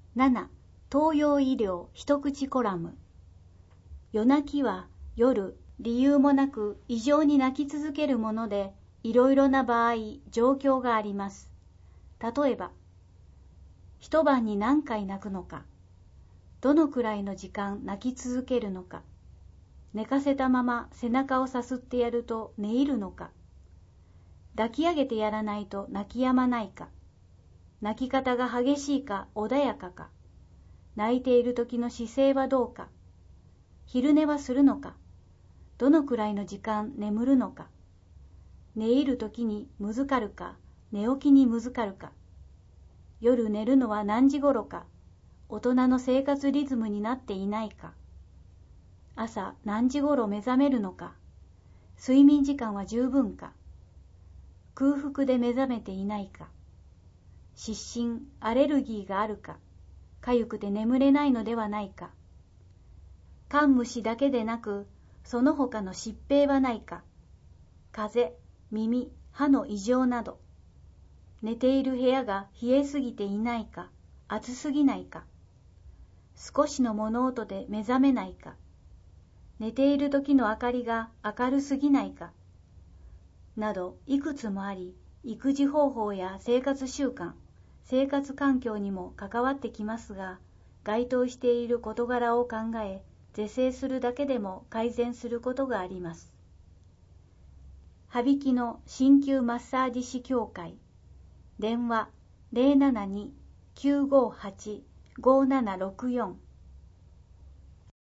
7. 東洋医療一口コラム。夜泣きは夜、理由もなく異常に泣き続けるもので、いろいろな場合、状況があります。例えば、一晩に何回泣くのか、どのくらいの時間泣き続けるのか、寝かせたまま背中をさすってやると寝入るのか、抱き上げてやらないと泣き止まないか、泣き方が激しいか穏やかか、泣いている時の姿勢はどうか、昼寝はするのか、どのくらいの時間眠るのか、寝入る時にむずかるか、寝起きにむずかるか、夜寝るのは何時頃か、大人の生活リズムになっていないか、朝何時頃目覚めるのか、睡眠時間は十分か、空腹で目覚めていないか、失神、アレルギーがあるか、かゆくて眠れないのではないか、肝虫だけでなく、その他の疾病はないか、風邪、耳、歯の異常など、寝ている部屋が冷えすぎていないか、暑すぎないか、少しの物音で目覚めないか、寝ている時の明かりが明るすぎないか、などいくつもあり、育児方法や生活習慣、生活環境にも関わってきますが、該当している事柄を考え、是正するだけでも改善することがあります。羽曳の鍼灸マッサージ師協会、電話 072-958-5764